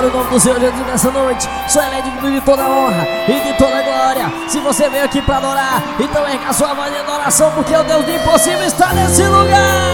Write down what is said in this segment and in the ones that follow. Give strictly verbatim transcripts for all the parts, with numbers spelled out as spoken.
o nome do Senhor Jesus nessa noite. Só Ele é digno de toda honra e de toda glória. Se você veio aqui pra adorar, então erga a sua voz de adoração, porque o Deus do impossível está nesse lugar.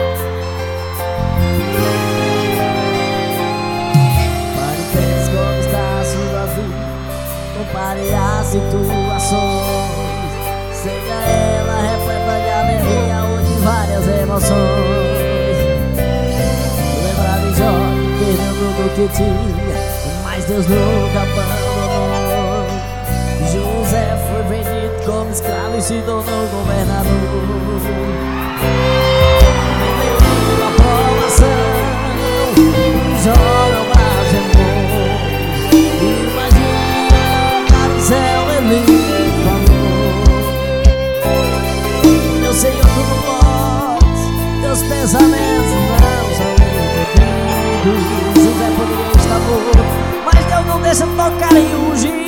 Pare e pense como está a sua vida. Compare as situações. Seja ela repleta de alegria ou de várias emoções. Lembrar de Jó, perdendo do que tinha, mas Deus nunca abandonou. José foi vendido como escravo e se tornou governador. Vendeu a aprovação, Jó não blasfemou. Imagina lá no céu ele falou: meu Senhor, tu não podes, teus pensamentos não são impedidos. José poderia estar morto, mas Deus não deixa tocar em ungir.